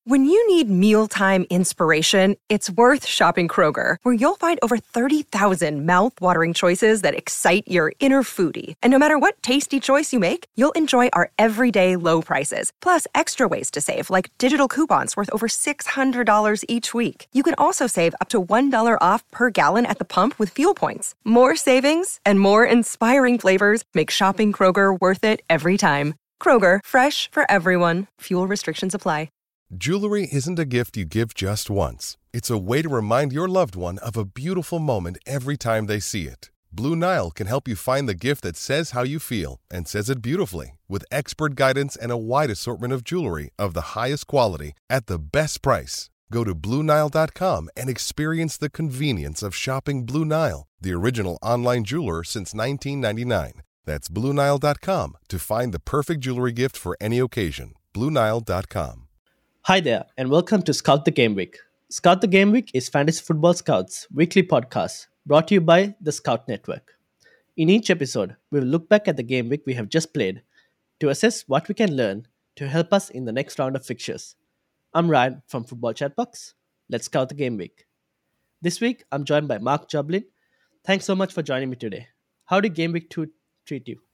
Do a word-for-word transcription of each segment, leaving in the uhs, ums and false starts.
When you need mealtime inspiration, it's worth shopping Kroger, where you'll find over thirty thousand mouth-watering choices that excite your inner foodie. And no matter what tasty choice you make, you'll enjoy our everyday low prices, plus extra ways to save, like digital coupons worth over six hundred dollars each week. You can also save up to one dollar off per gallon at the pump with fuel points. More savings and more inspiring flavors make shopping Kroger worth it every time. Kroger, fresh for everyone. Fuel restrictions apply. Jewelry isn't a gift you give just once. It's a way to remind your loved one of a beautiful moment every time they see it. Blue Nile can help you find the gift that says how you feel and says it beautifully, with expert guidance and a wide assortment of jewelry of the highest quality at the best price. Go to Blue Nile dot com and experience the convenience of shopping Blue Nile, the original online jeweler since nineteen ninety-nine. That's Blue Nile dot com to find the perfect jewelry gift for any occasion. Blue Nile dot com. Hi there, and welcome to Scout the Game Week. Scout the Game Week is Fantasy Football Scouts' weekly podcast brought to you by the Scout Network. In each episode, we will look back at the game week we have just played to assess what we can learn to help us in the next round of fixtures. I'm Ryan from Football Chatbox. Let's scout the game week. This week, I'm joined by Mark Joblin. Thanks so much for joining me today. How did Game Week two treat you?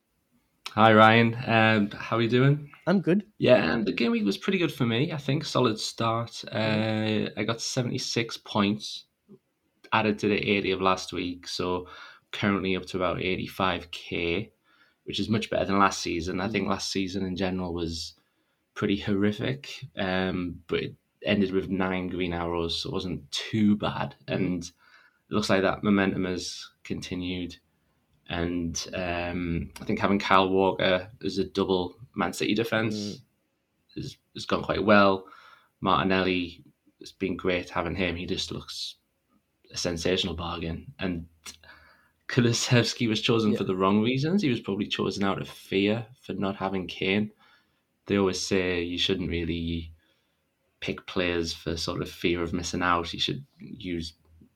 Hi Ryan, um, how are you doing? I'm good. Yeah, and the game week was pretty good for me. I think solid start. Uh, I got seventy-six points added to the eighty of last week, so currently up to about eighty-five k, which is much better than last season. I think last season in general was pretty horrific, um, but it ended with nine green arrows, so it wasn't too bad. And it looks like that momentum has continued. And um, I think having Kyle Walker as a double Man City defence mm. has, has gone quite well. Martinelli, it's been great having him. He just looks a sensational bargain. And Kulusevski was chosen yeah. for the wrong reasons. He was probably chosen out of fear for not having Kane. They always say you shouldn't really pick players for sort of fear of missing out. You should use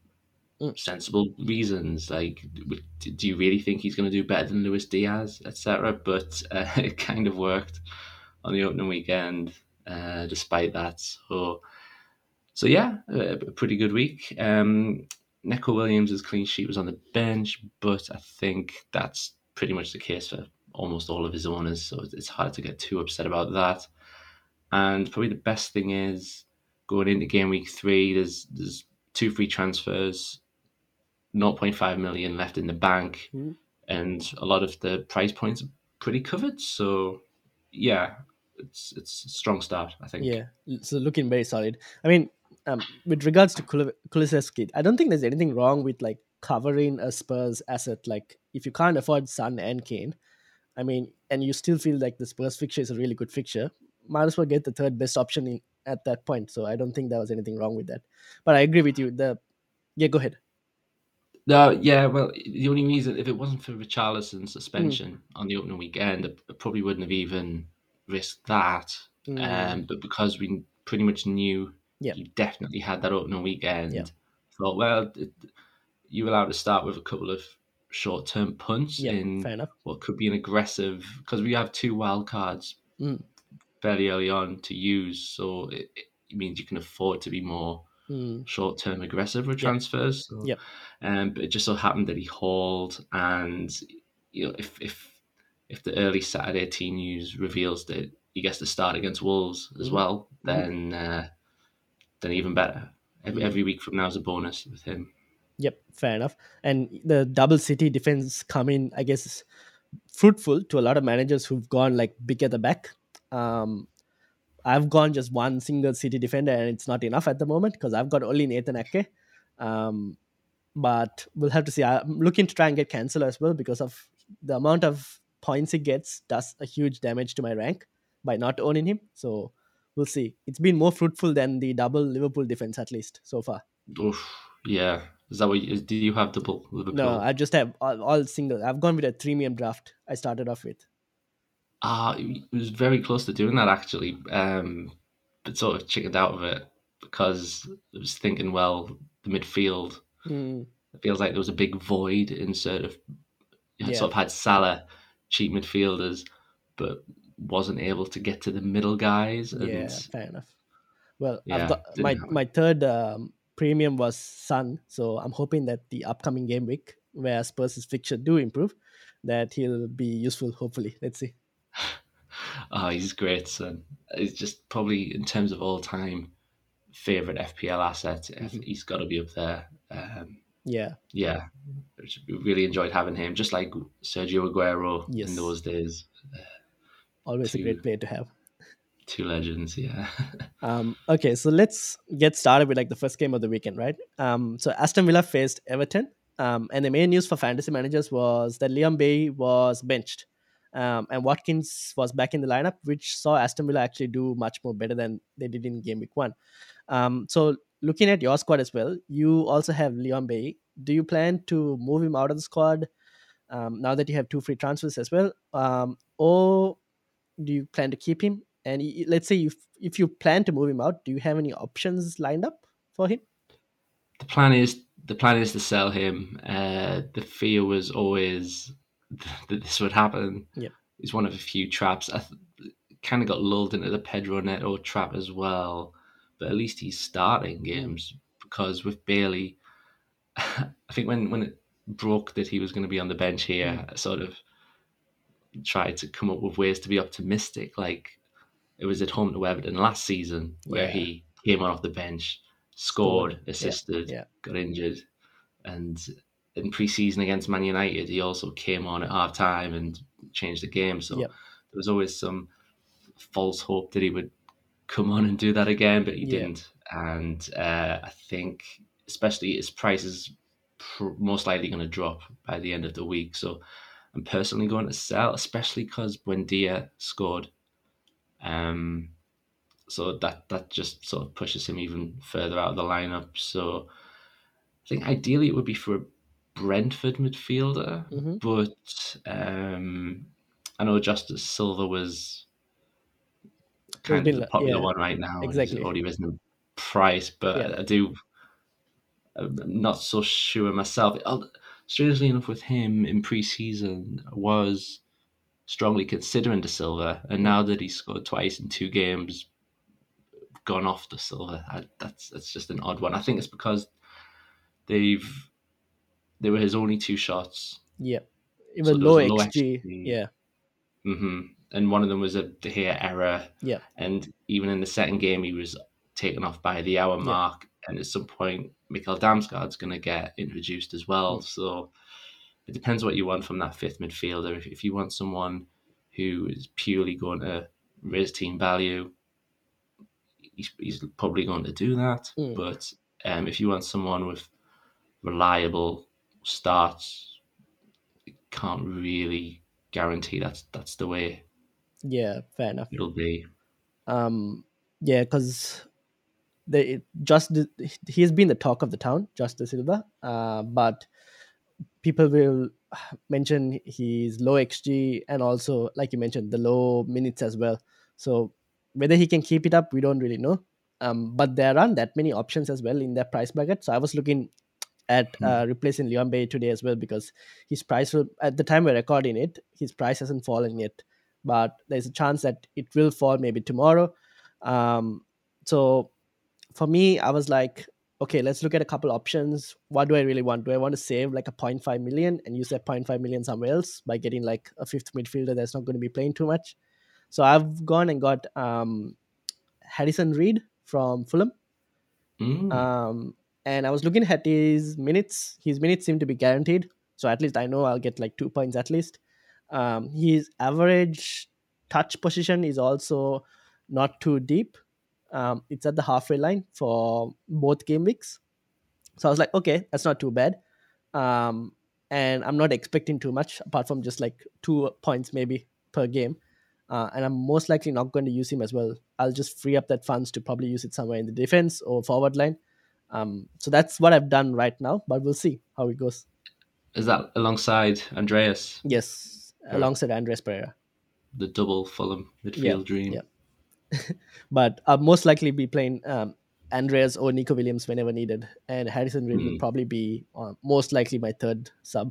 sensible reasons, like do you really think he's going to do better than Luis Diaz, etc. But uh, it kind of worked on the opening weekend uh, despite that. So so yeah, a, a pretty good week. um Neco Williams' clean sheet was on the bench, but I think that's pretty much the case for almost all of his owners, so it's hard to get too upset about that. And probably the best thing is going into game week three, there's there's two free transfers, zero point five million left in the bank, mm. and a lot of the price points are pretty covered. So, yeah, it's it's a strong start, I think. Yeah, so looking very solid. I mean, um, with regards to Kul- Kulusevski, I don't think there's anything wrong with like covering a Spurs asset. Like if you can't afford Son and Kane, I mean, and you still feel like the Spurs fixture is a really good fixture, might as well get the third best option in, at that point. So I don't think there was anything wrong with that. But I agree with you. The yeah, go ahead. No, yeah, well, the only reason, if it wasn't for Richarlison's suspension mm. on the opening weekend, I probably wouldn't have even risked that. Mm. Um, but because we pretty much knew yep. you definitely had that opening weekend, yep. thought, well, it, you're allowed to start with a couple of short-term punts yep, in what could be an aggressive, because we have two wild cards mm. fairly early on to use, so it, it means you can afford to be more Mm. short-term aggressive with transfers. Yep. So, yep. Um, but it just so happened that he hauled, and you know, if if if the early Saturday team news reveals that he gets to start against Wolves as mm. well, then mm. uh, then even better. Every, mm. every week from now is a bonus with him. Yep, fair enough. And the double City defense coming, I guess, fruitful to a lot of managers who've gone like big at the back. Um, I've gone just one single City defender, and it's not enough at the moment because I've got only Nathan Ake. Um, but we'll have to see. I'm looking to try and get Cancelo as well because of the amount of points he gets does a huge damage to my rank by not owning him. So we'll see. It's been more fruitful than the double Liverpool defense, at least so far. Oof, yeah. Is that what you, do you have double Liverpool? No, I just have all, all single. I've gone with a premium draft I started off with. Ah, uh, it was very close to doing that actually, um, but sort of chickened out of it because I was thinking, well, the midfield, mm. it feels like there was a big void in sort of, you know, yeah. sort of had Salah, cheap midfielders, but wasn't able to get to the middle guys. And yeah, fair enough. Well, I've Yeah, got didn't my have it. my third um, premium was Sun, so I'm hoping that the upcoming game week, where Spurs' fixture do improve, that he'll be useful. Hopefully, let's see. Oh, he's great, son. He's just probably in terms of all time favorite F P L asset. Mhm. He's got to be up there. Um, Yeah. yeah, we really enjoyed having him, just like Sergio Aguero in Yes. those days. Always a Two great player to have. two legends, yeah. Um, okay, so let's get started with like the first game of the weekend, right? Um, so Aston Villa faced Everton, um, and the main news for fantasy managers was that Liam Bay was benched, um, and Watkins was back in the lineup, which saw Aston Villa actually do much more better than they did in game week one. Um, so looking at your squad as well, you also have Leon Bay. Do you plan to move him out of the squad um, now that you have two free transfers as well, um, or do you plan to keep him? And y- let's say if if you plan to move him out, do you have any options lined up for him? the plan is the plan is to sell him. Uh, the fear was always that this would happen. Yep. He's one of a few traps. I th- kind of got lulled into the Pedro Neto trap as well, but at least he's starting Mm. games because with Bailey, I think when when it broke that he was going to be on the bench here, Mm. I sort of tried to come up with ways to be optimistic. Like it was at home to Everton last season where Yeah. he came on off the bench, Scored. scored, Yeah. assisted, Yeah. got injured, and in pre-season against Man United, he also came on at half time and changed the game. So Yep. there was always some false hope that he would come on and do that again, but he Yeah. didn't. And uh, I think, especially his price is pr- most likely going to drop by the end of the week. So I'm personally going to sell, especially because Buendia scored. Um, so that that just sort of pushes him even further out of the lineup. So I think ideally it would be for a Brentford midfielder, Mm-hmm. but um, I know Justice Silva was There's kind of been the li- popular yeah, one right now, and he's exactly. already risen in price. But Yeah. I, I do, I'm not so sure myself. I'll- Strangely enough, with him in pre-season, I was strongly considering De Silva, and Mm. now that he's scored twice in two games, gone off De Silva. I, that's that's just an odd one. I think it's because they've they were his only two shots. Yeah. It So was there was low a low X G. X G. Yeah. hmm And one of them was a De Gea error. Yeah. And even in the second game, he was taken off by the hour Yeah. mark. And at some point, Mikkel Damsgaard's going to get introduced as well. Mm. So it depends what you want from that fifth midfielder. If, if you want someone who is purely going to raise team value, he's, he's probably going to do that. Mm. But um, if you want someone with reliable starts, can't really guarantee that's that's the way Yeah. Fair enough. it'll be. Um. Yeah, because the just he's been the talk of the town, Justice Silva. Uh, but people will mention his low X G and also, like you mentioned, the low minutes as well. So whether he can keep it up, we don't really know. Um, but there aren't that many options as well in their price bracket. So I was looking at uh, replacing Leon Bay today as well because his price will, at the time we're recording it, his price hasn't fallen yet. But there's a chance that it will fall maybe tomorrow. Um, so for me, I was like, okay, let's look at a couple options. What do I really want? Do I want to save like a zero point five million and use that zero point five million somewhere else by getting like a fifth midfielder that's not going to be playing too much? So I've gone and got um, Harrison Reed from Fulham. Mm. Um, and I was looking at his minutes. His minutes seem to be guaranteed. So at least I know I'll get like two points at least. Um, his average touch position is also not too deep. Um, it's at the halfway line for both game weeks. So I was like, okay, that's not too bad. Um, and I'm not expecting too much apart from just like two points maybe per game. Uh, and I'm most likely not going to use him as well. I'll just free up that funds to probably use it somewhere in the defense or forward line. Um, so that's what I've done right now, but we'll see how it goes. Is that alongside Andreas? Yes, Or alongside Andres Pereira. the double Fulham midfield Yeah, dream. yeah. But I'll most likely be playing um, Andreas or Nico Williams whenever needed, and Harrison Reed Mm. will probably be uh, most likely my third sub.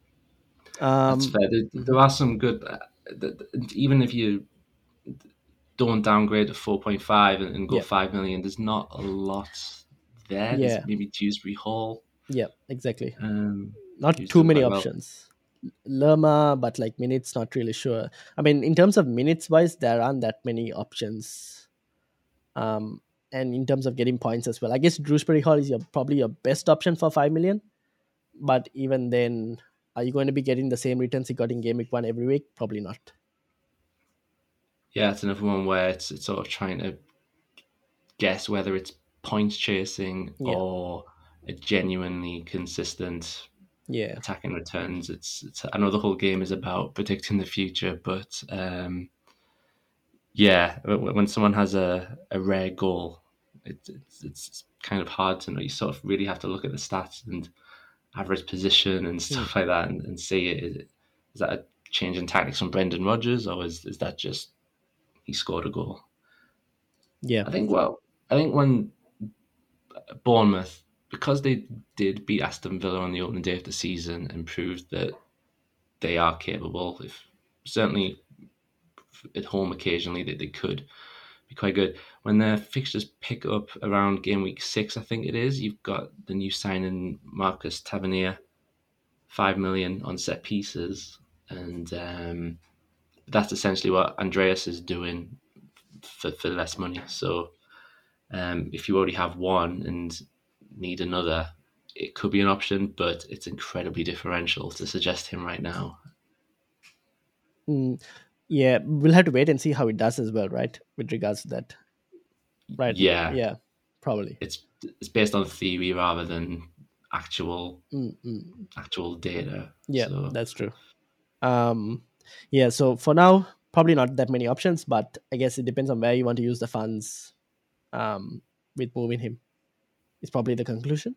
Um, That's fair. There, there are some good, uh, th- th- even if you don't downgrade to four point five and, and go Yeah. five million. There's not a lot there. Yeah. There's maybe Dewsbury Hall. Yeah, exactly. Um, Not who's too done many quite well. options. Lerma, but like minutes, not really sure. I mean, in terms of minutes wise, there aren't that many options. Um, and in terms of getting points as well, I guess Drewsbury Hall is your probably your best option for five million. But even then, are you going to be getting the same returns you got in game week one every week? Probably not. Yeah, it's another one where it's it's sort of trying to guess whether it's points chasing Yeah. or a genuinely consistent Yeah. attacking returns. It's, it's I know the whole game is about predicting the future, but um, yeah, when when someone has a, a rare goal, it, it's it's kind of hard to know. You sort of really have to look at the stats and average position and stuff like that, and, and see it. Is, is that a change in tactics from Brendan Rodgers, or is is that just he scored a goal? Yeah. I think well, I think when Bournemouth, because they did beat Aston Villa on the opening day of the season and proved that they are capable, if certainly at home occasionally that they could be quite good. When their fixtures pick up around game week six, I think it is, you've got the new signing Marcus Tavernier, five million on set pieces, and um, that's essentially what Andreas is doing for, for less money. So um, if you already have one and need another, it could be an option, but it's incredibly differential to suggest him right now. Mm, yeah, we'll have to wait and see how it does as well, right? With regards to that, right? Yeah, Yeah, probably. it's it's based on theory rather than actual Mm-mm. actual data. Yeah, so. that's true. Um, yeah, so for now, probably not that many options, but I guess it depends on where you want to use the funds um, with moving him. Is probably the conclusion.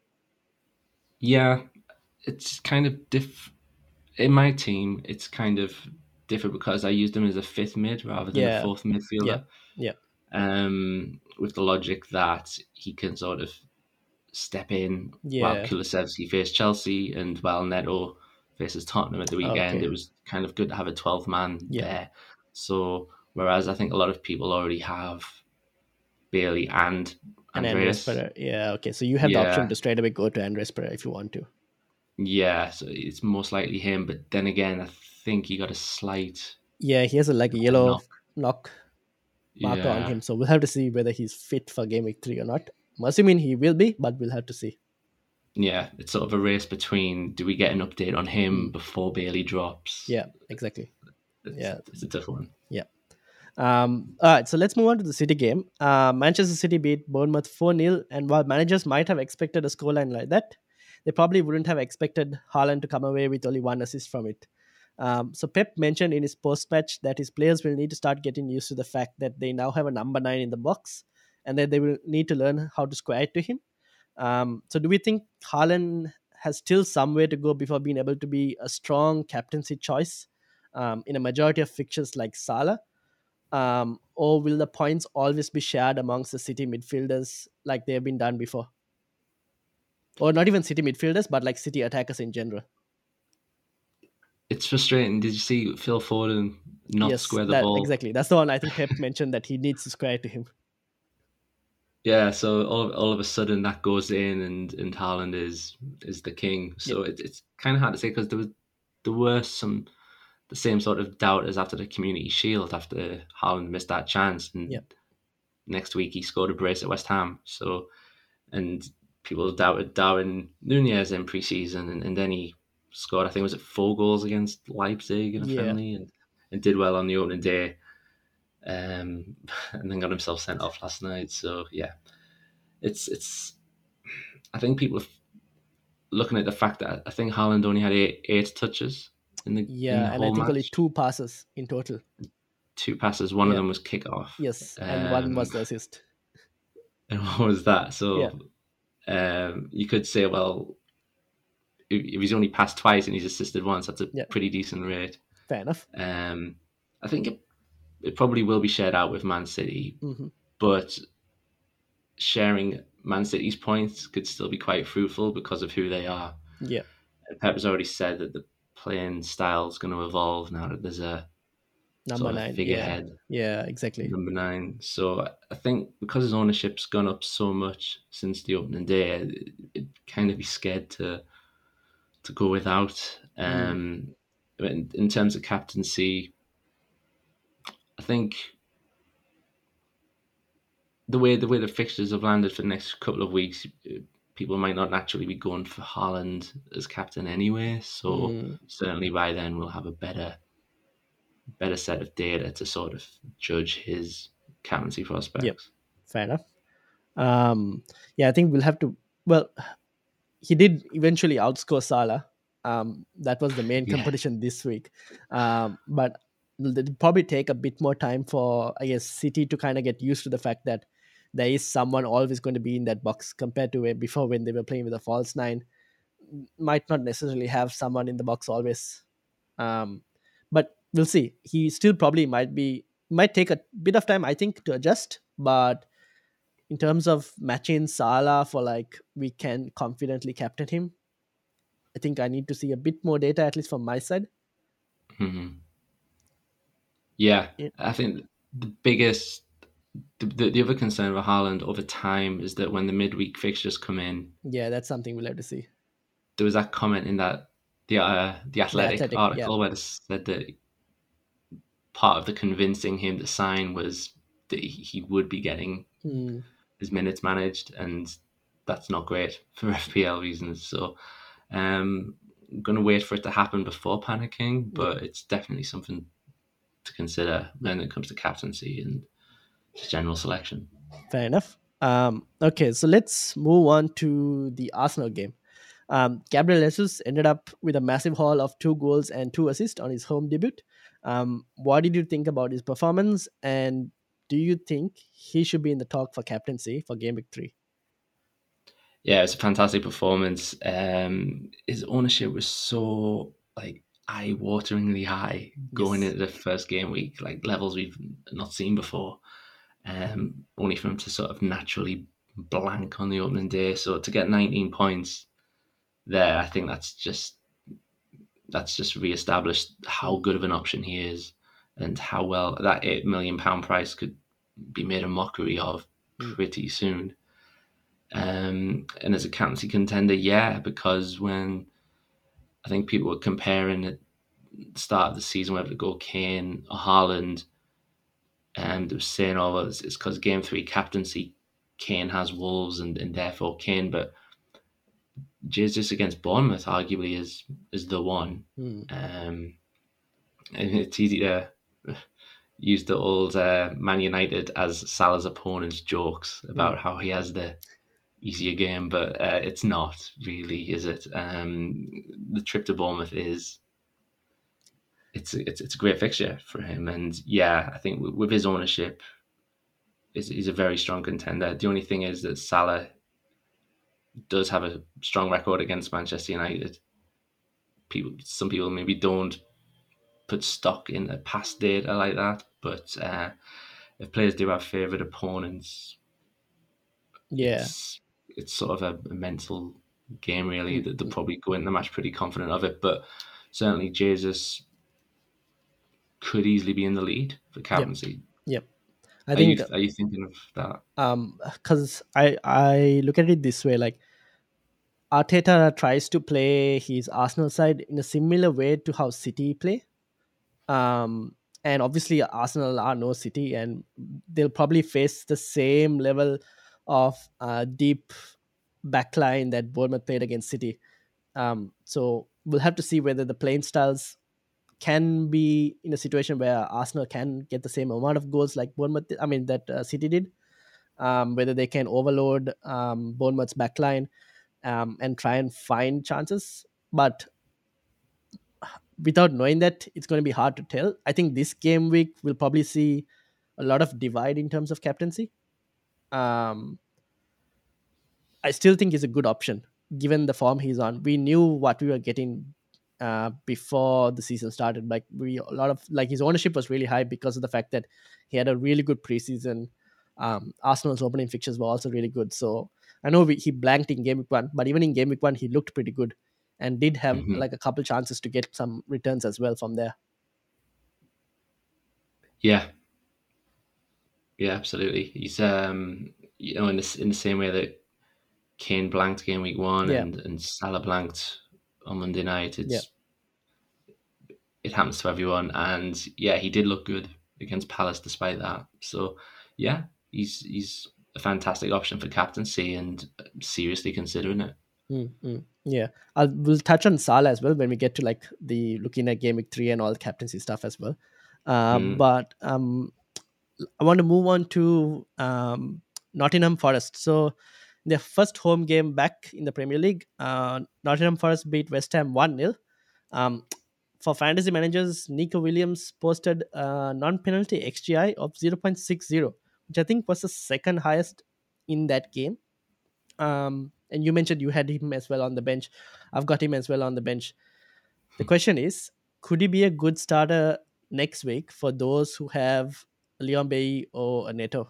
Yeah, it's kind of diff. In my team, it's kind of different because I used him as a fifth mid rather than Yeah. a fourth midfielder. Yeah. Um, with the logic that he can sort of step in Yeah. while Kulusevski faced Chelsea and while Neto faces Tottenham at the weekend. Okay. It was kind of good to have a twelfth man Yeah. there. So whereas I think a lot of people already have Bailey and And Andres Andreas. Pereira. Yeah, okay. So you have the Yeah. option to straight away go to Andres Pereira if you want to. Yeah, so it's most likely him. But then again, I think he got a slight Yeah, he has a like a yellow knock. knock marker on Yeah. him. So we'll have to see whether he's fit for game week three or not. I'm assuming he will be, but we'll have to see. Yeah, it's sort of a race between do we get an update on him before Bailey drops? Yeah, exactly. It's, yeah. it's a tough one. Yeah. Um, all right, so let's move on to the City game. Uh, Manchester City beat Bournemouth four nil, and while managers might have expected a scoreline like that, they probably wouldn't have expected Haaland to come away with only one assist from it. Um, so Pep mentioned in his post-match that his players will need to start getting used to the fact that they now have a number nine in the box, and that they will need to learn how to square it to him. Um, so do we think Haaland has still some way to go before being able to be a strong captaincy choice um, in a majority of fixtures like Salah? Um, or will the points always be shared amongst the City midfielders like they have been done before? Or not even City midfielders, but like City attackers in general? It's frustrating. Did you see Phil Foden not yes, square the that, ball? Exactly. That's the one I think Pep mentioned that he needs to square it to him. Yeah, so all, all of a sudden that goes in and, and Haaland is is the king. So it, it's kind of hard to say because there was there were some the same sort of doubt as after the Community Shield after Haaland missed that chance, and Yep. next week he scored a brace at West Ham. So and people doubted Darwin Nunez in pre-season, and, and then he scored I think was it four goals against Leipzig in a Yeah. friendly, and, and did well on the opening day. Um, and then got himself sent off last night. So yeah, it's it's. I think people are looking at the fact that I think Haaland only had eight, eight touches in the in Yeah, the and I whole think match. only two passes in total. Two passes. One of Yeah. them was kick off. Yes, and one Um, was the assist. And what was that? So um, you could say, well, if, if he's only passed twice and he's assisted once, that's a Yeah. pretty decent rate. Fair enough. Um, I think it, it probably will be shared out with Man City, hmm but sharing Man City's points could still be quite fruitful because of who they are. Yeah. And Pep has already said that the playing style is going to evolve now that there's a Number sort of nine. Yeah. figurehead, Yeah, exactly. number nine. So I think because his ownership's gone up so much since the opening day, it, it kind of be scared to to go without. Mm. Um, in, in terms of captaincy, I think the way the way the fixtures have landed for the next couple of weeks, people might not naturally be going for Haaland as captain anyway. So Mm. certainly by then we'll have a better better set of data to sort of judge his captaincy Yep. prospects. Fair enough. Um, yeah, I think we'll have to. Well, he did eventually outscore Salah. Um, that was the main Yeah. competition this week. Um, but it'll probably take a bit more time for, I guess, City to kind of get used to the fact that there is someone always going to be in that box compared to where before when they were playing with a false nine. Might not necessarily have someone in the box always. Um, but we'll see. He still probably might be might take a bit of time, I think, to adjust. But in terms of matching Salah for like we can confidently captain him, I think I need to see a bit more data, at least from my side. Mm-hmm. Yeah, Yeah, I think the biggest, the, the, the other concern with Haaland over time is that when the midweek fixtures come in, yeah, that's something we'll have to see. there was that comment in that the uh, the The Athletic, Athletic, yeah. article where it said that part of the convincing him to sign was that he would be getting Mm, his minutes managed, and that's not great for F P L reasons. So um, I'm going to wait for it to happen before panicking, yeah, but it's definitely something to consider when it comes to captaincy and just general selection. fair enough. Um, okay, so let's move on to the Arsenal game. Um, Gabriel Jesus ended up with a massive haul of two goals and two assists on his home debut. Um, what did you think about his performance, and do you think he should be in the talk for captaincy for game week three? Yeah, it's a fantastic performance. Um, his ownership was so like eye-wateringly high going Yes. into the first game week, like levels we've not seen before. Um, only for him to sort of naturally blank on the opening day. So to get nineteen points there, I think that's just that's just re-established how Mm, good of an option he is, and how well that eight million pound price could be made a mockery of mm, pretty soon. Um, and as a captaincy contender, yeah, because when I think people were comparing at the start of the season whether to go Kane or Haaland, and they were saying, "Oh, well, it's because game three captaincy, Kane has Wolves, and, and therefore Kane." But Jesus against Bournemouth arguably is is the one. mm. Um, and it's easy to use the old uh, Man United as Salah's opponents jokes Mm. about how he has the easier game, but uh, it's not really, is it? Um, the trip to Bournemouth is it's it's it's a great fixture for him, and yeah, I think with, with his ownership, is he's a very strong contender. The only thing is that Salah does have a strong record against Manchester United. People, some people maybe don't put stock in the past data like that, but uh, if players do have favourite opponents, Yeah. it's it's sort of a, a mental game really Mm, that they'll mm. probably go into the match pretty confident of it. But certainly Jesus could easily be in the lead for Yep. captaincy. Yep. I Are you think are you thinking of that? um because I I look at it this way, like Arteta tries to play his Arsenal side in a similar way to how City play. Um, and obviously Arsenal are no City, and they'll probably face the same level of uh, deep backline that Bournemouth played against City. Um, so we'll have to see whether the playing styles can be in a situation where Arsenal can get the same amount of goals like Bournemouth. I mean that uh, City did. Um, whether they can overload um, Bournemouth's backline um, and try and find chances, but without knowing that, it's going to be hard to tell. I think this game week we'll probably see a lot of divide in terms of captaincy. Um, I still think he's a good option given the form he's on. We knew what we were getting uh, before the season started. Like we, a lot of like his ownership was really high because of the fact that he had a really good preseason. Um, Arsenal's opening fixtures were also really good. So I know we, he blanked in game week one, but even in game week one, he looked pretty good and did have Mm-hmm. like a couple chances to get some returns as well from there. Yeah, yeah, absolutely. He's um, you know, in the in the same way that Kane blanked game week one Yeah, and and Salah blanked on Monday night. yeah. It's it happens to everyone, and yeah, he did look good against Palace despite that. So yeah, he's he's a fantastic option for captaincy and seriously considering it. Mm, mm, yeah, I'll we'll touch on Salah as well when we get to like the looking at game week three and all the captaincy stuff as well. Uh, Mm. but um, I want to move on to um, Nottingham Forest. So their first home game back in the Premier League, uh, Nottingham Forest beat West Ham one nil. Um, for fantasy managers, Nico Williams posted a non-penalty X G I of zero point six zero, which I think was the second highest in that game. Um, and you mentioned you had him as well on the bench. I've got him as well on the bench. The question is, could he be a good starter next week for those who have Leon Bailey or a Neto?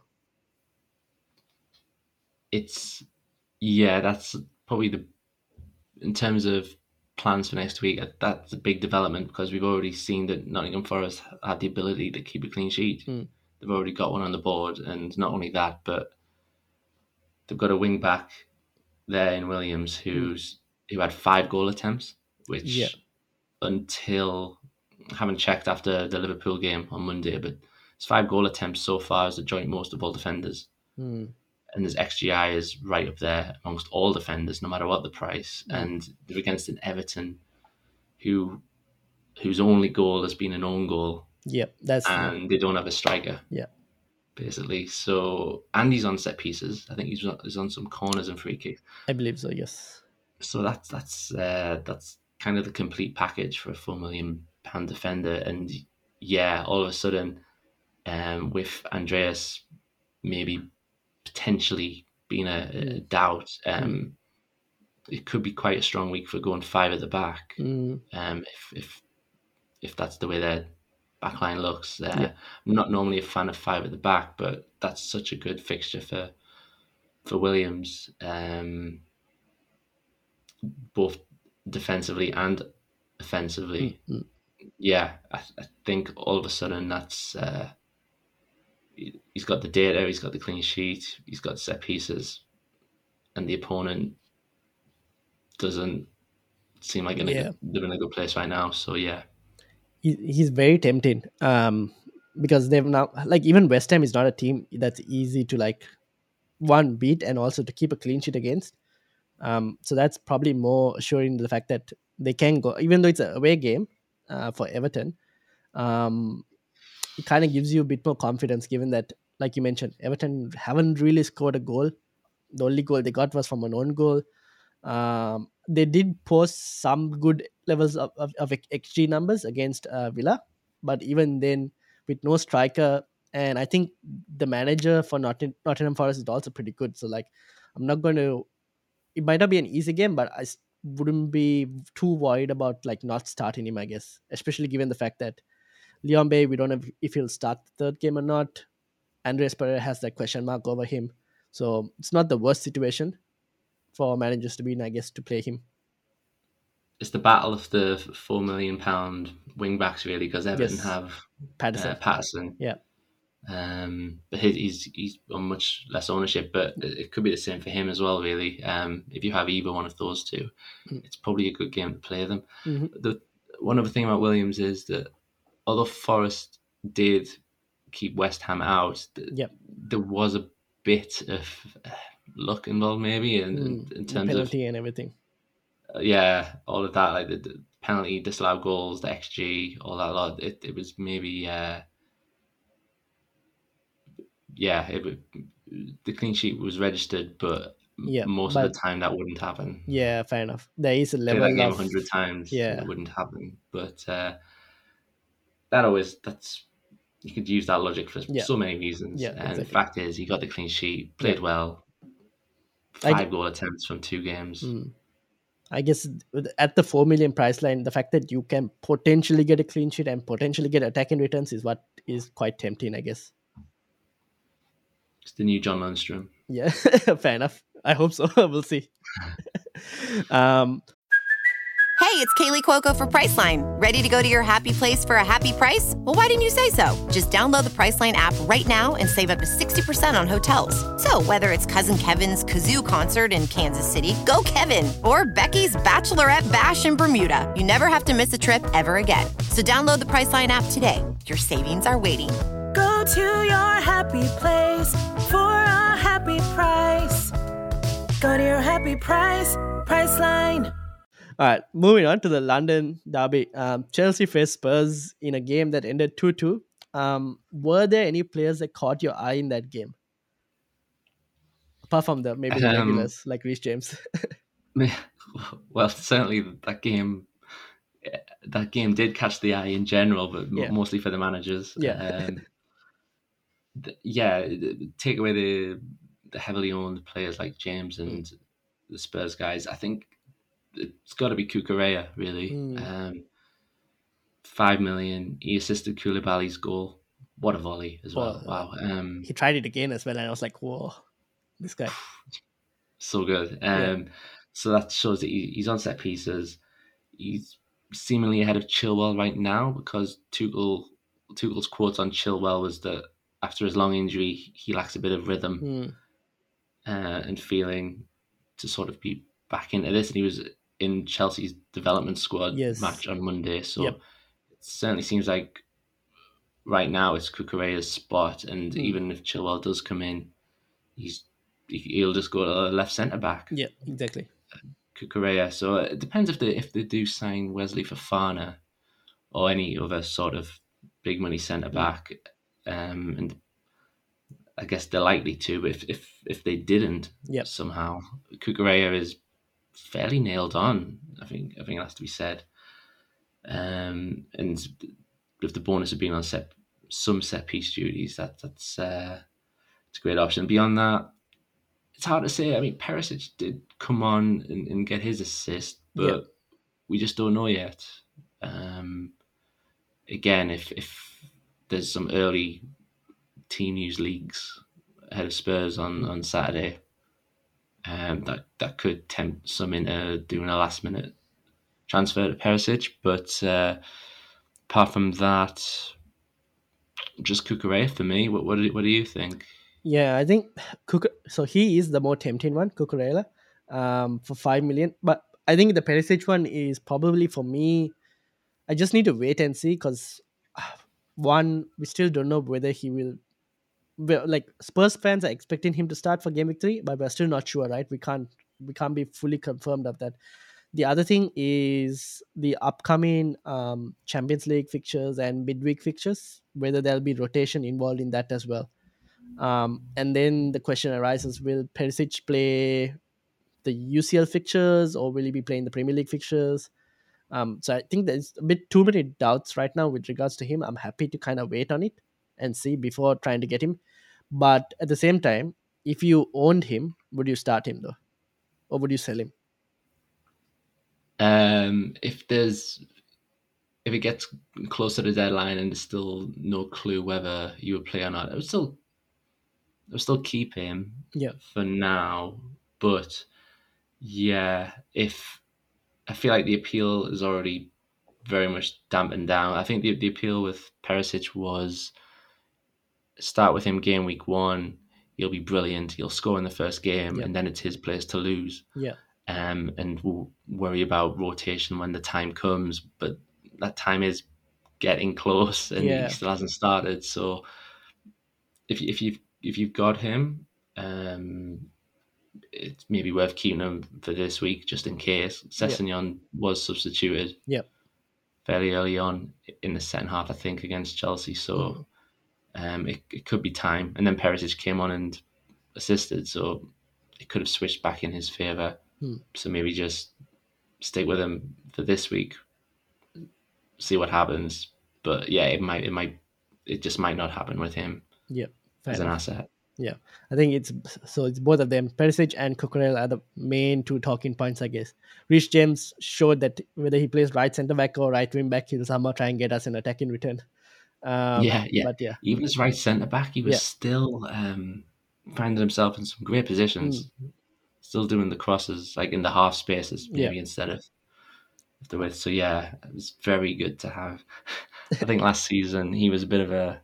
It's yeah, that's probably the in terms of plans for next week. That's a big development because we've already seen that Nottingham Forest had the ability to keep a clean sheet. Mm. They've already got one on the board, and not only that, but they've got a wing back there in Williams who's who had five goal attempts, which Yeah. until I haven't checked after the Liverpool game on Monday, but it's five goal attempts so far as the joint most of all defenders. Mm. And his X G I is right up there amongst all defenders, no matter what the price. Mm. And they're against an Everton who whose only goal has been an own goal, Yeah, that's and they don't have a striker. Yeah. Basically. So, and he's on set pieces. I think he's on, he's on some corners and free kicks. I believe so. Yes. So that's that's uh, that's kind of the complete package for a four million pound defender. And yeah, all of a sudden, um, with Andreas maybe potentially being a, a doubt, um, it could be quite a strong week for going five at the back. Mm. Um, if if if that's the way their backline looks, uh, Yeah. I'm not normally a fan of five at the back, but that's such a good fixture for for Williams, um, both defensively and offensively. Mm. Yeah, I, I think all of a sudden that's uh, he- he's got the data, he's got the clean sheet, he's got set pieces, and the opponent doesn't seem like in a Yeah. good, they're in a good place right now. So yeah, He, he's very tempting. Um, because they've now like even West Ham is not a team that's easy to like one beat and also to keep a clean sheet against. Um, so that's probably more assuring the fact that they can go, even though it's a away game uh, for Everton. Um, it kind of gives you a bit more confidence, given that, like you mentioned, Everton haven't really scored a goal. The only goal they got was from an own goal. Um, they did post some good levels of, of, of X G numbers against uh, Villa, but even then, with no striker, and I think the manager for Notting- Nottingham Forest is also pretty good. So, like, I'm not going to. It might not be an easy game, but I s- wouldn't be too worried about like not starting him. I guess, especially given the fact that Leon Bay, we don't know if, if he'll start the third game or not. Andres Pereira has that question mark over him, so it's not the worst situation for managers to be in, I guess, to play him. it's the battle of the four million pound wing backs really, because Everton Yes. have Patterson. uh, Patterson. Yeah. Um, but he- he's he's on much less ownership, but it it could be the same for him as well. Really, um, if you have either one of those two, Mm. it's probably a good game to play them. Mhm. The one other thing about Williams is that although Forest did keep West Ham out, th- Yep. there was a bit of uh, luck involved, maybe in, in, Mm. in The terms of penalty and everything. uh, yeah, all of that, like the, the penalty, disallowed goals, the X G, all that lot. It it was maybe uh, yeah, it would- the clean sheet was registered, but m- Yeah, most but of the time that wouldn't happen. yeah, fair enough. There is a Play level that game of a hundred times, yeah. it wouldn't happen. But uh, that always that's you could use that logic for Yeah. so many reasons. Yeah, And the exactly. fact is, he got the clean sheet, played well, I five g- goal attempts from two games. Mm. I guess with- at the four million price line, the fact that you can potentially get a clean sheet and potentially get attacking returns is what is quite tempting, I guess. It's the new John Lundstrom. Yeah, fair enough. I hope so. We'll see. um, Hey, Hey, it's Kaylee Cuoco for Priceline. Ready to go to your happy place for a happy price? Well, why didn't you say so? Just download the Priceline app right now and save up to sixty percent on hotels. So whether it's Cousin Kevin's Kazoo Concert in Kansas City, go Kevin, or Becky's Bachelorette Bash in Bermuda, you never have to miss a trip ever again. So download the Priceline app today. Your savings are waiting. Go to your happy place for a happy price. Go to your happy price, Priceline. All right, moving on to the London derby. Um, Chelsea faced Spurs in a game that ended two two. Um, were there any players that caught your eye in that game? Apart from the maybe the Um, regulars like Reece James. Well, certainly that game, that game did catch the eye in general, but m- Yeah. mostly for the managers. Yeah. Um, th- yeah, take away the the heavily owned players like James and the Spurs guys. I think it's got to be Kukureya, really. Mm. Um, Five million. He assisted Koulibaly's goal. What a volley as well! Well, Wow, um, He tried it again as well, and I was like, whoa, this guy. so good. Yeah. Um, so that shows that he, he's on set pieces. He's seemingly ahead of Chilwell right now because Tuchel Tuchel's quote on Chilwell was that after his long injury, he lacks a bit of rhythm Mm. uh, and feeling to sort of be back into this. And he was in Chelsea's development squad Yes. match on Monday, so Yep. it certainly seems like right now it's Kukureya's spot. And Mm. even if Chilwell does come in, he's he'll just go to left centre back. Yeah, exactly. Kukureya. So it depends if they if they do sign Wesley Fofana or any other sort of big money centre back, um, and I guess they're likely to. But if if if they didn't Yep. somehow, Kukureya is fairly nailed on. I think I think it has to be said. Um, and with the bonus of being on set some set piece duties, that that's uh, it's a great option. Beyond that, it's hard to say. I mean, Perisic did come on and, and get his assist, but Yeah. we just don't know yet. Um, again, if if there's some early team news leaks ahead of Spurs on, on Saturday, um, that that could tempt some into doing a last minute transfer to Perisic. But uh, apart from that, just Kukureya for me. What what do, what do you think? Yeah, I think Kuk- so he is the more tempting one, Cucurella, um, for five million. But I think the Perisic one is probably for me. I just need to wait and see because one, we still don't know whether he will. Well, like Spurs fans are expecting him to start for game week three, but we're still not sure, right? We can't we can't be fully confirmed of that. The other thing is the upcoming um, Champions League fixtures and midweek fixtures, whether there'll be rotation involved in that as well. Um, and then the question arises: will Perisic play the U C L fixtures, or will he be playing the Premier League fixtures? Um, so I think there's a bit too many doubts right now with regards to him. I'm happy to kind of wait on it and see before trying to get him. But at the same time, if you owned him, would you start him though, or would you sell him? Um, if there's if it gets closer to the deadline and there's still no clue whether you would play or not, I would still I would still keep him Yeah. for now. But yeah, if I feel like the appeal is already very much dampened down. I think the the appeal with Perisic was start with him game week one. He'll be brilliant. He'll score in the first game, Yep. and then it's his place to lose. Yeah. Um, and we'll worry about rotation when the time comes. But that time is getting close, and Yeah. he still hasn't started. So if if you've if you've got him, um, it's maybe worth keeping him for this week just in case. Sessegnon was substituted Yep. fairly early on in the second half, I think, against Chelsea. So um, it, it could be time. And then Perisic came on and assisted, so it could have switched back in his favour. Hmm. So maybe just stick with him for this week, see what happens. But yeah, it might, it might, it just might not happen with him Yep. Fair as an enough. asset. Yeah, I think it's so it's both of them. Perisic and Cucurella are the main two talking points, I guess. Reece James showed that whether he plays right centre back or right wing back, he'll somehow try and get us an attack in return. Um, yeah, yeah. But yeah, Even as right centre back, he was Yeah. still um, finding himself in some great positions, still doing the crosses like in the half spaces, maybe Yeah. instead of of the width. So yeah, it was very good to have. I think last season he was a bit of a.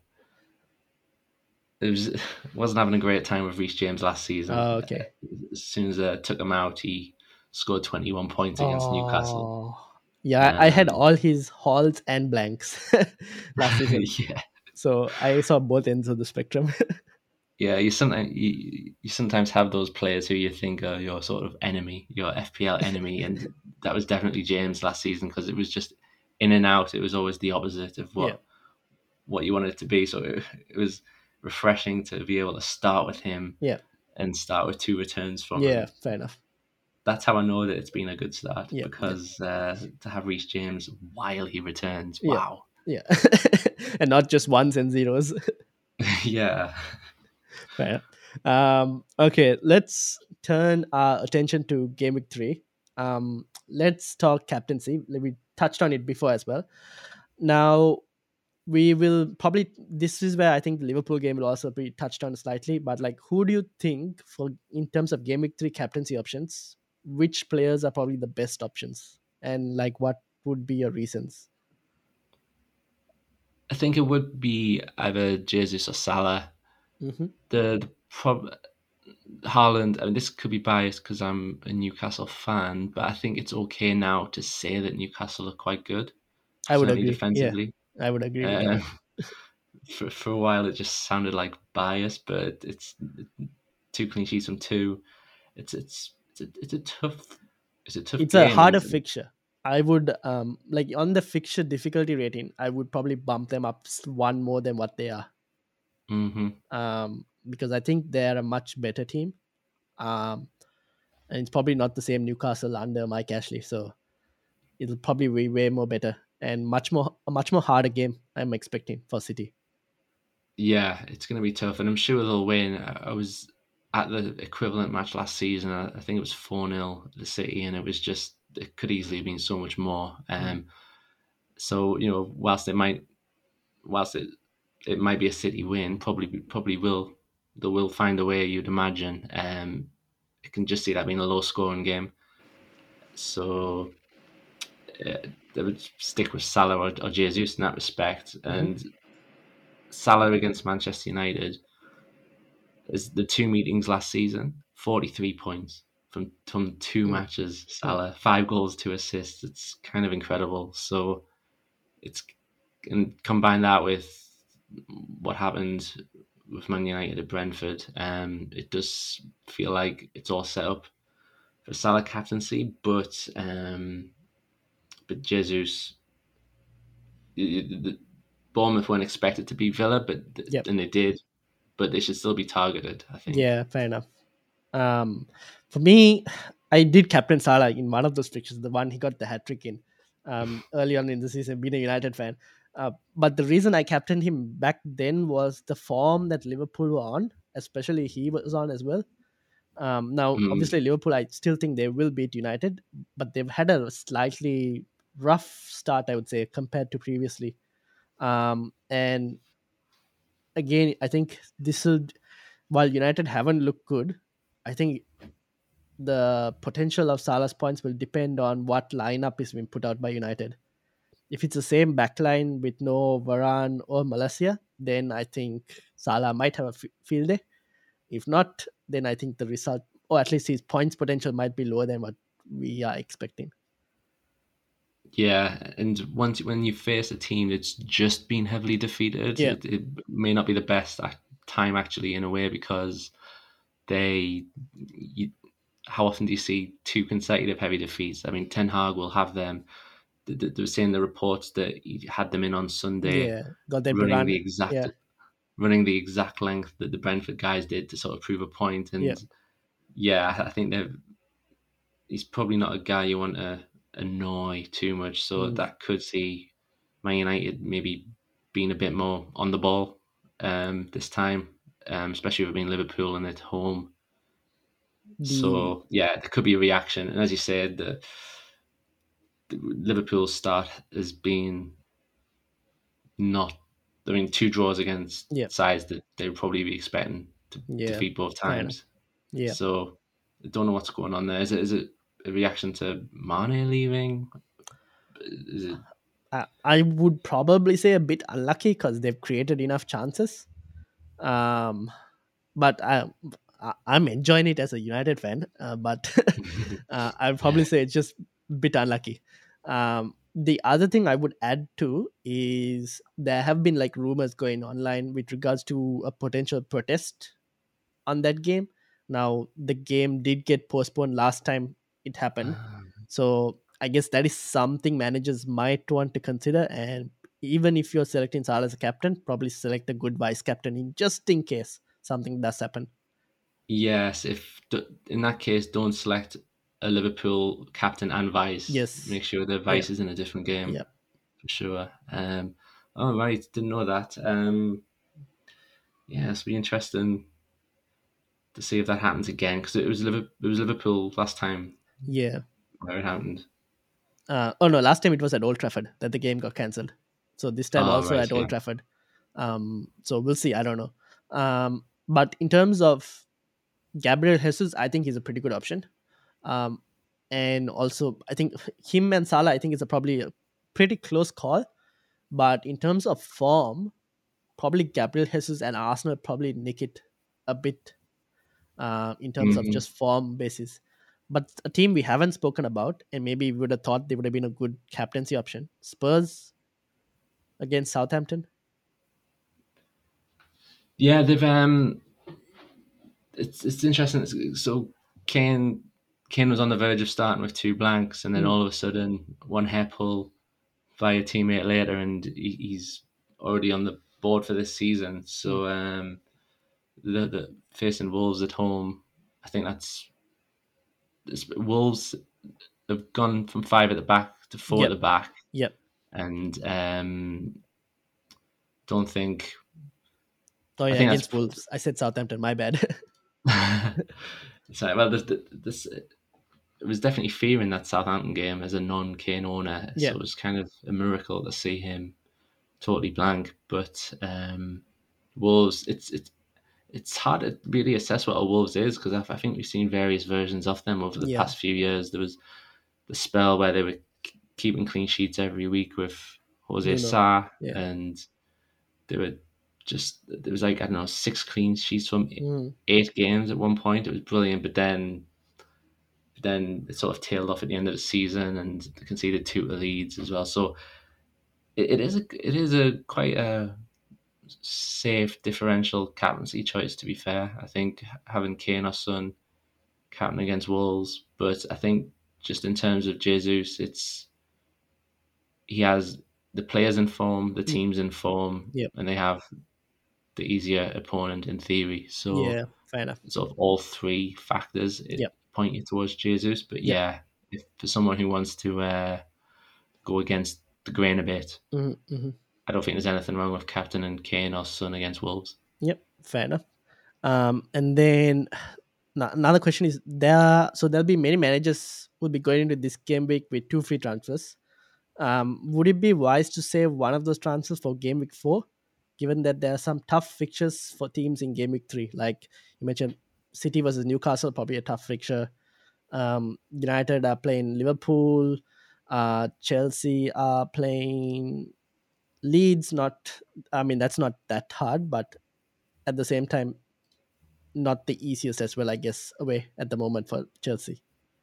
It was wasn't having a great time with Reece James last season. Oh, okay. As soon as I took him out, he scored twenty-one points against Newcastle. Oh, yeah, I had Um, all his halls and blanks last season. yeah, So I saw both ends of the spectrum. yeah. You sometimes you, you sometimes have those players who you think are your sort of enemy, your F P L enemy, and that was definitely James last season because it was just in and out. It was always the opposite of what Yeah. what you wanted it to be. So it, it was refreshing to be able to start with him Yeah. and start with two returns from Yeah, him. fair enough. That's how I know that it's been a good start Yeah, because Uh, to have Reece James while he returns, Yeah. wow. Yeah. And not just ones and zeros. Yeah. Fair. Um, okay, let's turn our attention to game week three. Um, let's talk captaincy. We touched on it before as well. Now, we will probably, this is where I think the Liverpool game will also be touched on slightly. But like, who do you think, for in terms of game week three captaincy options, which players are probably the best options, and like, what would be your reasons? I think it would be either Jesus or Salah. Mm-hmm. The, the prob- Haaland, I mean, this could be biased because I'm a Newcastle fan, but I think it's okay now to say that Newcastle are quite good. I would Certainly agree. defensively. Yeah, I would agree with Um, that. for for a while, it just sounded like bias, but it's two clean sheets from two. It's it's it's a, it's a tough. It's a tough. It's a game, harder and- fixture. I would um like on the fixture difficulty rating, I would probably bump them up s- one more than what they are. Mhm. Um, because I think they're a much better team. Um, and it's probably not the same Newcastle under Mike Ashley, so it'll probably be way more better and much more a much more harder game. I'm expecting for City. Yeah, it's going to be tough, and I'm sure they'll win. I I was at the equivalent match last season. I I think it was four nil the City, and it was just it could easily have been so much more. Um, so you know, whilst it might, whilst it it might be a City win, probably probably will they will find a way. You'd imagine. Um, I can just see that being a low scoring game. So uh, they would stick with Salah or, or Jesus in that respect, and Salah against Manchester United. Is the two meetings last season, forty-three points from from two Mm. matches. Salah, five goals, two assists. It's kind of incredible. So it's and combine that with what happened with Man United at Brentford. Um, it does feel like it's all set up for Salah captaincy, but um, but Jesus, the, the Bournemouth weren't expected to beat Villa, but Yep. and they did. But they should still be targeted, I think. Yeah, fair enough. Um, for me, I did captain Salah in one of those fixtures, the one he got the hat trick in um, early on in the season, being a United fan. Uh, but the reason I captained him back then was the form that Liverpool were on, especially he was on as well. Um, now, Mm. obviously, Liverpool, I still think they will beat United, but they've had a slightly rough start, I would say, compared to previously. Um, and again, I think this will, while United haven't looked good, I think the potential of Salah's points will depend on what lineup is being put out by United. If it's the same backline with no Varane or Malaysia, then I think Salah might have a f- field day. If not, then I think the result, or at least his points potential, might be lower than what we are expecting. Yeah, and once when you face a team that's just been heavily defeated, Yeah. it, it may not be the best ac- time actually in a way because they. You, how often do you see two consecutive heavy defeats? I mean, Ten Hag will have them. They, they they were saying the reports that he had them in on Sunday, Yeah, got them to running run. the exact Yeah, running the exact length that the Brentford guys did to sort of prove a point. And Yeah. yeah, I think they've. He's probably not a guy you want to annoy too much, so Mm. that could see Man United maybe being a bit more on the ball um, this time, um, especially with being Liverpool and at home. the, So yeah, there could be a reaction, and as you said, the, the Liverpool's start has been not. I mean, two draws against Yeah. sides that they would probably be expecting to Yeah, defeat both fair enough. times. yeah. So I don't know what's going on there. Is it is it a reaction to Mane leaving? Is it? Uh, I would probably say a bit unlucky because they've created enough chances. Um, but I, I- I'm enjoying it as a United fan. Uh, but uh, I'd probably say it's just a bit unlucky. Um, the other thing I would add to is there have been like rumors going online with regards to a potential protest on that game. Now the game did get postponed last time it happened, so I guess that is something managers might want to consider. And even if you're selecting Salah as a captain, probably select a good vice captain in just in case something does happen. Yes, if in that case, don't select a Liverpool captain and vice. Yes. Make sure the vice Yeah. is in a different game. Yeah. For sure. Um, oh, right. Didn't know that. Um, yeah, it's be interesting to see if that happens again, because it was Liverpool, it was Liverpool last time Yeah. where it happened. Uh, oh no, last time it was at Old Trafford that the game got cancelled. So this time Oh, also right, at Old yeah. Trafford. Um, so we'll see. I don't know. Um, but in terms of Gabriel Jesus, I think he's a pretty good option. Um, and also, I think him and Salah, I think is a probably a pretty close call. But in terms of form, probably Gabriel Jesus and Arsenal probably nick it a bit uh, in terms of Mhm. just form basis. But a team we haven't spoken about, and maybe we would have thought they would have been a good captaincy option, Spurs against Southampton. Yeah, they've um, it's it's interesting. It's- So Kane Kane was on the verge of starting with two blanks, and then Mm. all of a sudden, one hair pull by a teammate later, and he, he's already on the board for this season. So um, the, the facing Wolves at home, I think that's it's, Wolves have gone from five at the back to four Yep. at the back, Yep. and um, don't think. Oh I yeah, think against that's Wolves. I said Southampton. My bad. sorry. Well, this, this it was definitely fearing that Southampton game as a non-Kane owner, Yeah. so it was kind of a miracle to see him totally blank. But um, Wolves, it's it's it's hard to really assess what a Wolves is, because I, I think we've seen various versions of them over the Yeah. past few years. There was the spell where they were k- keeping clean sheets every week with Jose Nuno. Sa, Yeah. and they were just there was like I don't know six clean sheets from Mm. eight games at one point. It was brilliant, but then then it sort of tailed off at the end of the season and they conceded two to Leeds as well. So it, it is a it is a quite a safe differential captaincy choice, to be fair. I think having Kane or Son captain against Wolves, but I think just in terms of Jesus, it's he has the players in form, the teams in form, Yep. and they have the easier opponent in theory. So Yeah. Fair enough. sort of all three factors it Yep. point you towards Jesus. But Yep. yeah, if for someone who wants to uh, go against the grain a bit, Mm-hmm. Mm-hmm. I don't think there's anything wrong with captain and Kane or Son against Wolves. Yep. Fair enough. Um, and then now, another question is there. So there'll be many managers will be going into this game week with two free transfers. Um, would it be wise to save one of those transfers for game week four, given that there are some tough fixtures for teams in game week three? Like you mentioned, City versus Newcastle, probably a tough fixture. Um, United are playing Liverpool. Uh, Chelsea are playing Leeds. Not, I mean, that's not that hard, but at the same time, not the easiest as well, I guess, away at the moment for Chelsea.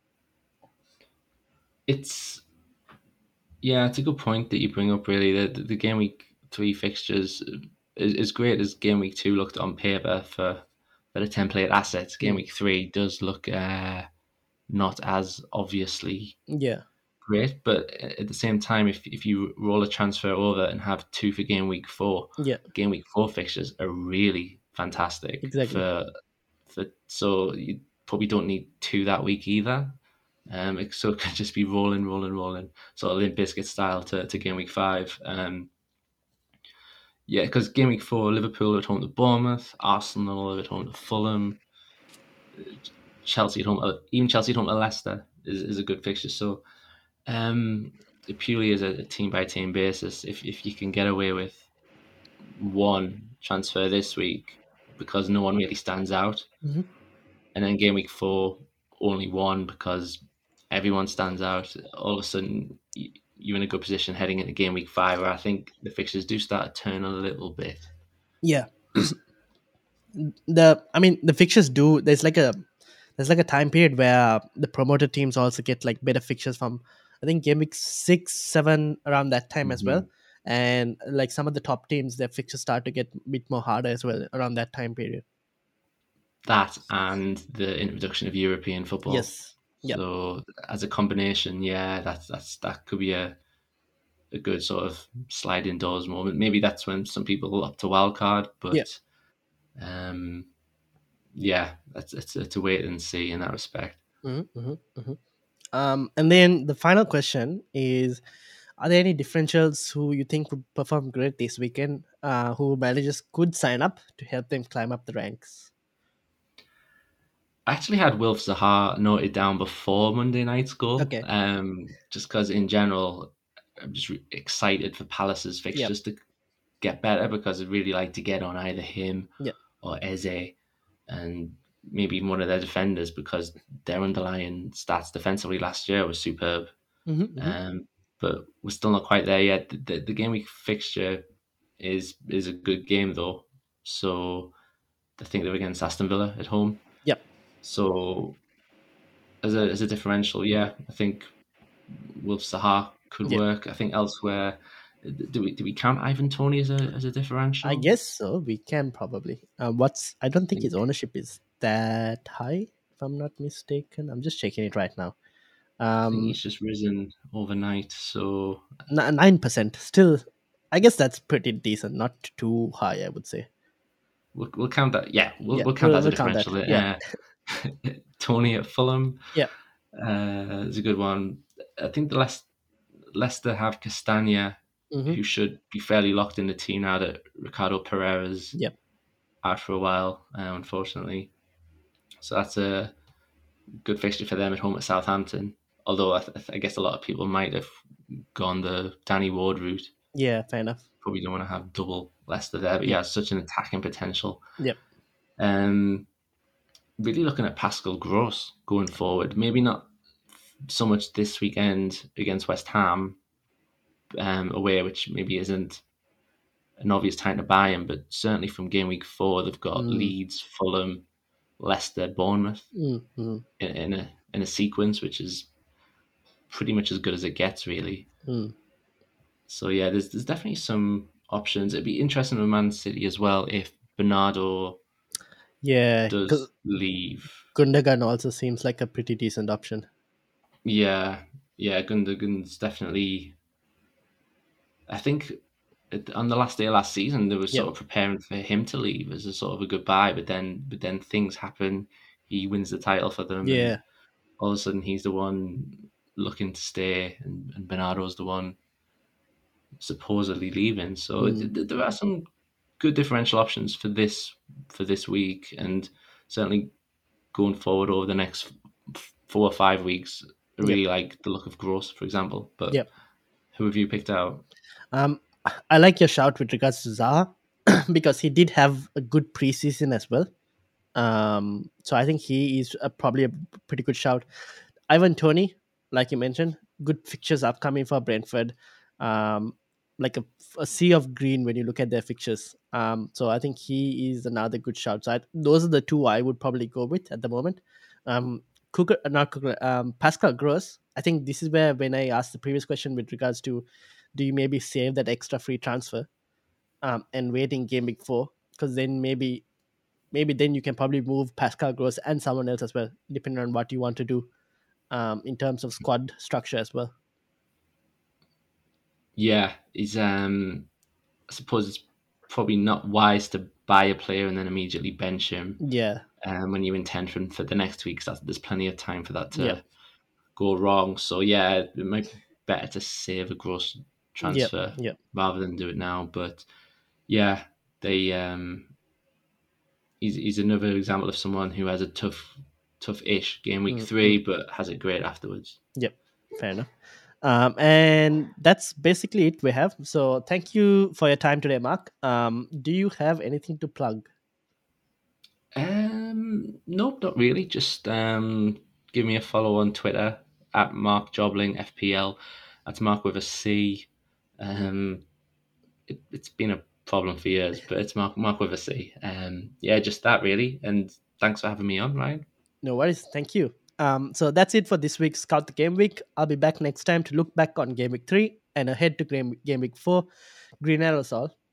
It's yeah, it's a good point that you bring up. Really, the the game week three fixtures is, is great as game week two looked on paper for for the template assets. Game week three does look uh, not as obviously Yeah. great, but at the same time, if if you roll a transfer over and have two for game week four, Yeah. game week four fixtures are really fantastic. Exactly. For for so you probably don't need two that week either. Um, it, so it could just be rolling, rolling, rolling, sort of Limp Bizkit style to, to game week five. Um, yeah, because game week four, Liverpool at home to Bournemouth, Arsenal at home to Fulham, Chelsea at home, uh, even Chelsea at home to Leicester is, is a good fixture. So um, it purely is a team by team basis. If if you can get away with one transfer this week because no one really stands out, Mhm. and then game week four only one because everyone stands out, all of a sudden you're in a good position heading into game week five, where I think the fixtures do start to turn a little bit. Yeah. the I mean the fixtures do. There's like a there's like a time period where the promoted teams also get like better fixtures from, I think, game week six, seven, around that time as well. And like some of the top teams, their fixtures start to get a bit more harder as well around that time period. That and the introduction of European football. Yes. Yep. So as a combination, yeah, that's that's that could be a a good sort of sliding doors moment. Maybe that's when some people up to wildcard, but Yep. um, yeah, that's it's, it's a wait and see in that respect. Mm-hmm, mm-hmm, mm-hmm. Um, and then the final question is: are there any differentials who you think would perform great this weekend? Uh, who managers could sign up to help them climb up the ranks? I actually had Wilf Zaha noted down before Monday night's goal. Okay. Um, just because in general, I'm just re- excited for Palace's fixtures yep. to get better, because I'd really like to get on either him yep. or Eze, and maybe even one of their defenders, because their underlying stats defensively last year was superb. Mm-hmm, mm-hmm. Um, but we're still not quite there yet. The, the, the game week fixture is is a good game though. So I think they're against Aston Villa at home. Yep. So as a as a differential, yeah, I think Wilf Zaha could yep. work. I think elsewhere, do we do we count Ivan Toney as a as a differential? I guess so. We can probably. Uh, what's I don't think his ownership is that high, if I'm not mistaken. I'm just checking it right now. Um, I think he's just risen overnight, so nine percent. Still, I guess that's pretty decent. Not too high, I would say. We'll we'll count that. Yeah, we'll yeah, we'll count we'll, that as we'll a differential. That. Yeah. Uh, Tony at Fulham. Yeah, uh, it's a good one. I think the last Leicester have Castagna, mm-hmm. who should be fairly locked in the team now that Ricardo Pereira's yep. out for a while, uh, unfortunately. So that's a good fixture for them at home at Southampton. Although I, th- I guess a lot of people might have gone the Danny Ward route. Yeah, fair enough. Probably don't want to have double Leicester there, but yep. yeah, such an attacking potential. Yep. Um, really looking at Pascal Gross going forward. Maybe not so much this weekend against West Ham um, away, which maybe isn't an obvious time to buy him, but certainly from game week four, they've got mm. Leeds, Fulham, Leicester, Bournemouth mm-hmm. in, in a in a sequence, which is pretty much as good as it gets, really. Mm. So yeah, there's there's definitely some options. It'd be interesting with Man City as well if Bernardo yeah does leave. Gundogan also seems like a pretty decent option. Yeah, yeah, Gundogan's definitely. I think on the last day of last season, they were sort yep. of preparing for him to leave as a sort of a goodbye, but then but then things happen. He wins the title for them. Yeah. And all of a sudden, he's the one looking to stay, and, and Bernardo's the one supposedly leaving. So mm. th- there are some good differential options for this for this week, and certainly going forward over the next four or five weeks. I really yep. like the look of Gross, for example. But yep. who have you picked out? Um, I like your shout with regards to Zaha because he did have a good preseason as well. Um, so I think he is a, probably a pretty good shout. Ivan Toney, like you mentioned, good fixtures upcoming for Brentford. Um, like a, a sea of green when you look at their fixtures. Um, so I think he is another good shout. So I, those are the two I would probably go with at the moment. Um, Cooker, not Cooker, um, Pascal Gross. I think this is where when I asked the previous question with regards to, do you maybe save that extra free transfer um, and wait in game week four? Because then maybe, maybe then you can probably move Pascal Gross and someone else as well, depending on what you want to do um, in terms of squad structure as well. Yeah, is um, I suppose it's probably not wise to buy a player and then immediately bench him. Yeah. Um, when you intend for, for the next week, because there's plenty of time for that to yeah. go wrong. So yeah, it might be better to save a Gross transfer yep. Yep. rather than do it now. But yeah, they um, he's he's another example of someone who has a tough, tough-ish game week mm-hmm. three, but has it great afterwards. Yep, fair enough. Um, and that's basically it we have. So thank you for your time today, Mark. Um, do you have anything to plug? Um, nope, not really. Just um, give me a follow on Twitter at Mark Jobling F P L. That's marked with a C. Um, it, it's been a problem for years, but it's marked, marked with a C. Um, yeah, just that really. And thanks for having me on, Ryan. No worries. Thank you. Um, so that's it for this week's Scout the Game Week. I'll be back next time to look back on Game Week three and ahead to Game, Game Week four. Green arrows all.